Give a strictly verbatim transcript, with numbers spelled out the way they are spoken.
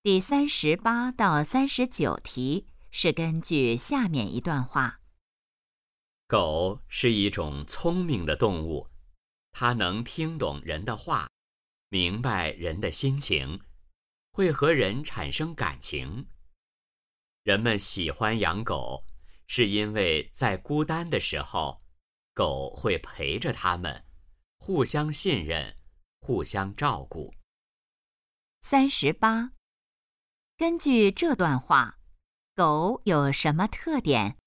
第三十八到三十九题是根据下面一段话。 狗是一种聪明的动物，它能听懂人的话，明白人的心情，会和人产生感情。人们喜欢养狗，是因为在孤单的时候，狗会陪着他们，互相信任，互相照顾。 三十八，根据这段话，狗有什么特点？